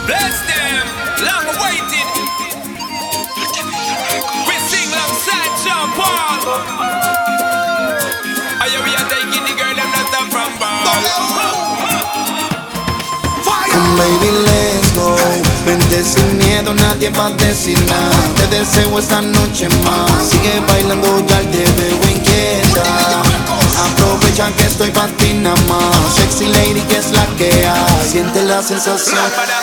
Bless them, long awaited. We sing alongside Sean Paul. Are you we are taking the girl and not from bar? Come baby, let's go. Vente sin miedo, nadie va a decir nada. Te deseo esta noche más. Sigue bailando, ya te veo inquieta. Aprovecha que estoy pa' ti nada más. Sexy lady, que es la que hay. Siente la sensación.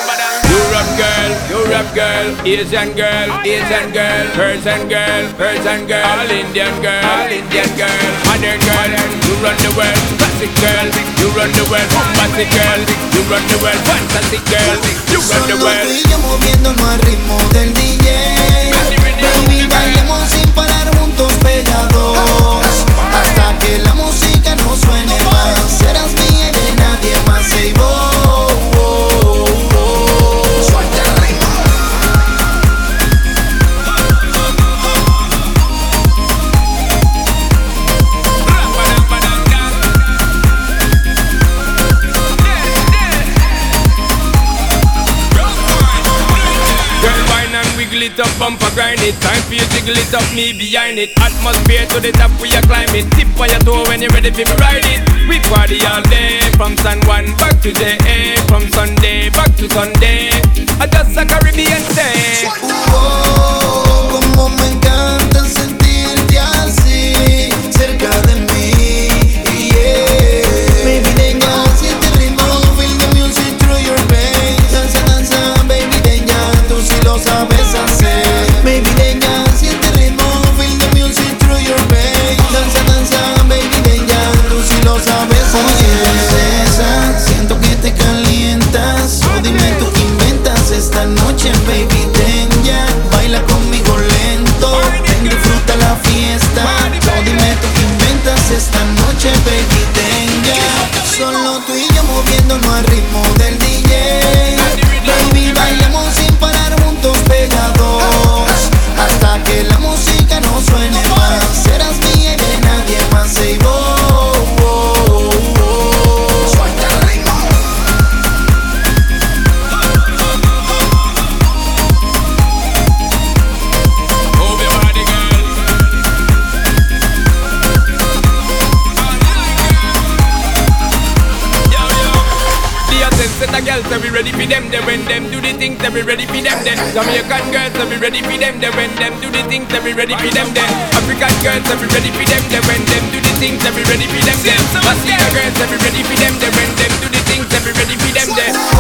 Europe girl, Asian girl, Asian girl, Persian girl, Persian girl, all Indian girl, modern girl, you run the world, classic girl, you run the world, bombastic girl, you run the world, fantastic girl, you run the world. Solo tú y yo moviéndonos al ritmo del DJ. Baby, bailemos sin parar juntos pegados hasta que la música no suene más. Serás mía y de nadie más. Say oh, oh, oh, oh. Suelta el ritmo. Girl, wine and wiggle it up, bumper grind it. Time for you jiggle it up, me behind it. Atmosphere to the top, we a climb it. Tip on your toe when you ready for me ride it. We party all day, from San Juan back to JA, from Sunday back to Sunday. I just a Caribbean day. Como me encanta sentirte así, cerca de mí, yeah. Baby, denga, siente el ritmo, feel the music through your veins. Danza, danza, baby, denga, tú sí lo sabes hacer. Baby, denga, siente el ritmo, feel the music through your veins. Danza, danza, baby, denga, tú sí lo sabes hacer. Siento que te calientas, o dime tú qué inventas esta noche, baby, denga. Baila conmigo lento, disfruta la fiesta. No, dime tú qué inventas esta noche, baby, denga. Solo tú y yo moviéndonos al ritmo del DJ. Baby, bailemos sin parar juntos pegados hasta que la música no suene más. Serás mía y de nadie más. Say oh, oh, oh. Suelta el ritmo. Move your body, girl. Yo, yo. The essence of the girls, so we ready for them. They when them do the things, they be ready for them. Then Jamaican girls, so we ready for them. They when them do the things, they be ready for them. Then African girls, so we ready for them. They when them do the things, they be ready for them. Then Latina girls, so we ready for them. They when them do the things, they be ready for them. Then